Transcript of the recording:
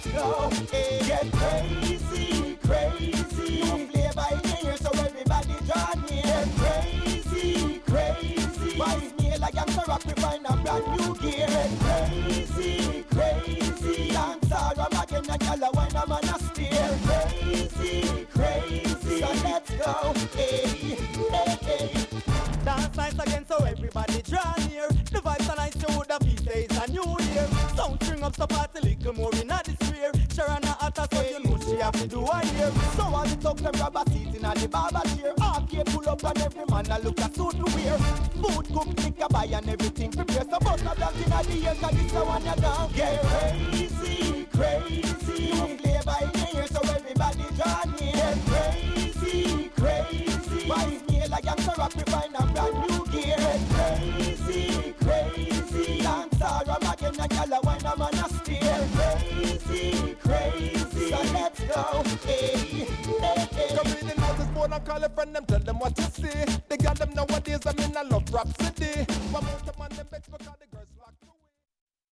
go. Hey, get crazy, crazy. New flavor in here, so everybody join me. Get crazy, crazy. Wise me like I'm so rock, we find a brand new gear. Get crazy, crazy. Dance all up again and y'all wine a man a steer. Crazy, crazy. So let's go. Hey, hey, hey. Dance nice again, so everybody draw near. The vibes are nice, so the feast day is a new year. Sound string up, so party little more in a sphere. Sharana Atta, so you know she have to do a year. So all the talk them grab a seat in the barber chair. Arcade pull up and every man a look a suit to wear. Food cook, liquor buy and everything prepare. So bust a blank in the air, cause this a one you down. Get crazy, crazy. New flavor in here, so everybody draw near. Get crazy, crazy. Wise me like I'm so rock, we find a brand new gear. Get crazy, crazy. Dance all up again and y'all wine a man a steer. Crazy, crazy. So let's go. Hey, hey, hey. Come in the notice board and call a friend, them tell them what you see. They got them nowadays, I'm in a love rhapsody. One more time on them bets because they